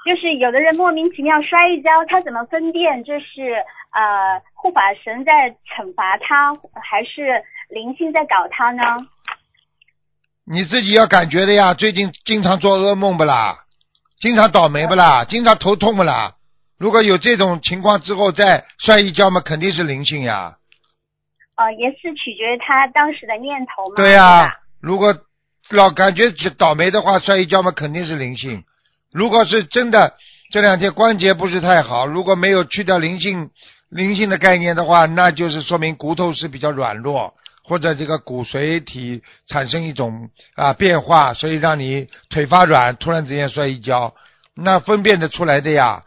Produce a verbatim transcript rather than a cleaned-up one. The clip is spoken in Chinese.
就是有的人莫名其妙摔一跤，他怎么分辨这是呃护法神在惩罚他，还是灵性在搞他呢？ 你自己要感觉的呀。最近经常做噩梦不啦？经常倒霉不啦？经常头痛不啦？如果有这种情况之后再摔一跤嘛，肯定是灵性呀。 呃，也是取决于他当时的念头嘛。 对呀、啊，如果老感觉倒霉的话，摔一跤嘛，肯定是灵性。如果是真的这两天关节不是太好，如果没有去掉灵性灵性的概念的话，那就是说明骨头是比较软弱，或者这个骨髓体产生一种啊变化，所以让你腿发软，突然之间摔一跤，那分辨得出来的呀。